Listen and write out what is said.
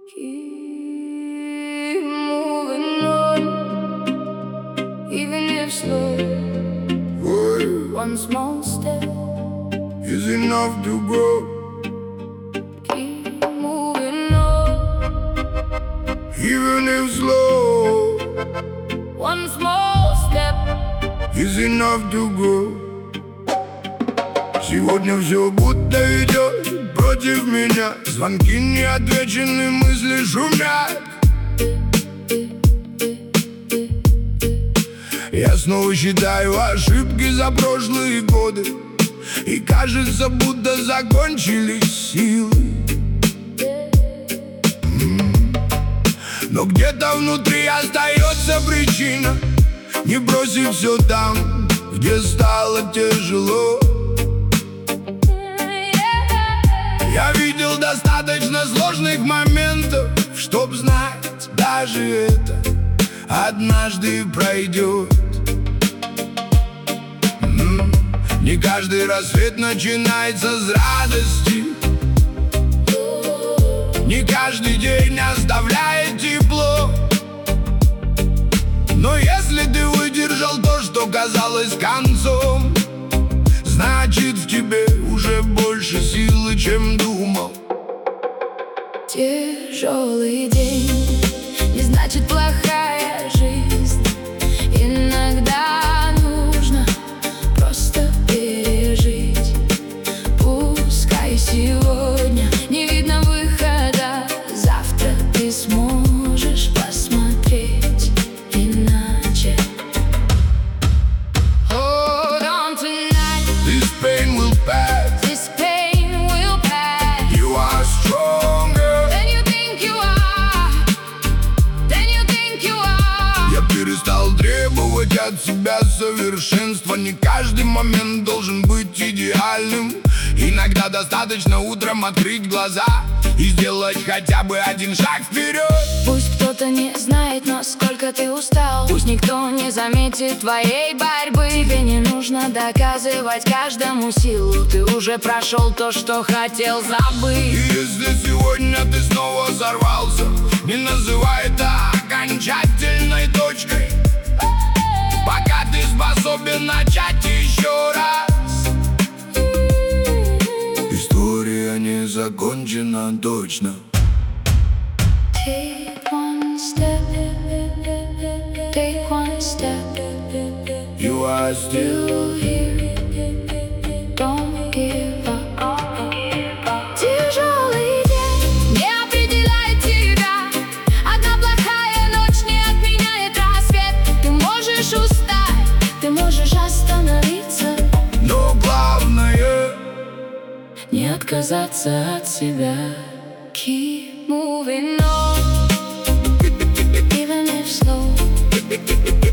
Keep moving on, even if slow. One small step is enough to grow. Keep moving on, Even if slow, one small step is enough to grow. Сегодня все будто идет против меня. Звонки неотвечены, мысли шумят. Я снова считаю ошибки за прошлые годы, и кажется, будто закончились силы. Но где-то внутри остается причина не бросить все там, где стало тяжело. Я видел достаточно сложных моментов, чтоб знать, даже это однажды пройдет. Не каждый рассвет начинается с радости, не каждый день оставляет тепло. Но если ты выдержал то, что казалось концом, значит, в тебе уже больше силы, чем думал. Тяжелый день не значит плохая жизнь. Иногда нужно просто пережить. Пускай сегодня не видно выхода, завтра ты сможешь посмотреть иначе. Hold on tonight, This pain will pass. this pain will pass. You are stronger. Than you think you are, than you think you are. Я перестал требовать от себя совершенства. Не каждый момент должен быть идеальным. Иногда достаточно утром открыть глаза и сделать хотя бы один шаг вперед. Пусть кто-то не знает, насколько ты устал. Пусть никто не заметит твоей борьбы. Тебе не нужно доказывать каждому силу. Ты уже прошел то, что хотел И забыть. если сегодня ты снова сорвался, не называй это окончательной точкой, пока ты способен начать еще раз. История не закончена точно. Take one step, take one step. You are still You here, don't give up. Тяжелый день не определяет тебя. Одна плохая ночь не отменяет рассвет. Ты можешь устать, ты можешь остановиться, но главное не отказаться от себя. Keep moving on, even if slow.